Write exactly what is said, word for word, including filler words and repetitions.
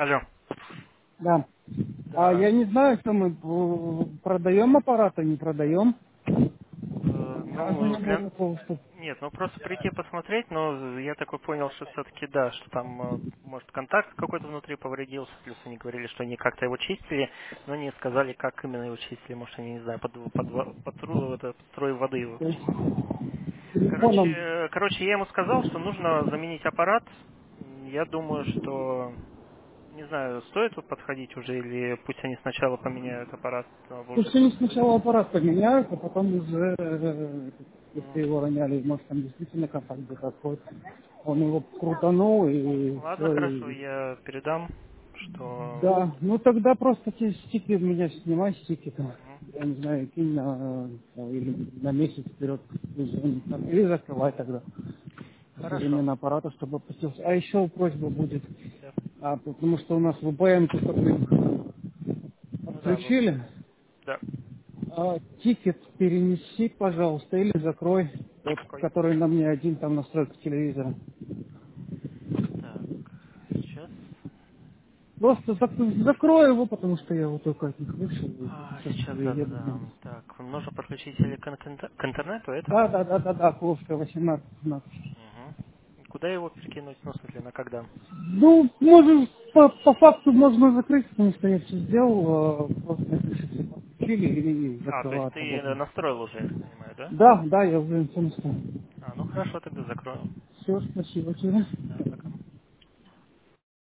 Алло. Да. А Да. я не знаю, что мы э, продаем аппарат, а не продаем. Э, Ни разу ну, не было для... такого, что... Нет, ну просто прийти посмотреть, но я такой понял, что все-таки да, что там, э, может, контакт какой-то внутри повредился, плюс они говорили, что они как-то его чистили, но не сказали, как именно его чистили, может, они, не знаю, под, под, во- под, тру- это, под строй воды его То есть чистили. Короче, телефоном... э, короче, я ему сказал, что нужно заменить аппарат. М, Я думаю, что, не знаю, стоит тут подходить уже, или пусть они сначала поменяют аппарат, а вы уже Пусть они посмотрите. сначала аппарат поменяют, а потом уже, э, если М. его роняли, может там действительно контакт где-то отходит. Он его крутанул и Ладно, все. хорошо, И... я передам, что... Да, ну тогда просто те стики у меня снимай стики там. Мгм. Я не знаю, кинь на, э, или на месяц вперед. Или закрывай тогда. До Хорошо. замены аппарата, чтобы опустился. А еще просьба будет, Да. а, потому что у нас V P N только блин, Ну да, вы... отключили. Да. А, тикет перенеси, пожалуйста, или закрой, тот, Какой? который на мне один там настройка телевизора. Так, сейчас. Просто зак- закрой его, потому что я вот только от них вышел и А, сейчас сейчас, еду. да-да-да. Так, нужно подключить или к, интер- к интернету, это? Да, да, да, да, да, Кловская восемнадцать. пятнадцать. Угу. Куда его перекинуть, ну, в смысле, на когда? Ну, можем, по, по факту можно закрыть, потому что я все сделал, э, просто напишите, подключили и А, то есть закрывать ты работу. настроил уже, я так понимаю, да? Да, да, я уже все настроил. А, ну хорошо, тогда закрою. Все, спасибо тебе. Да.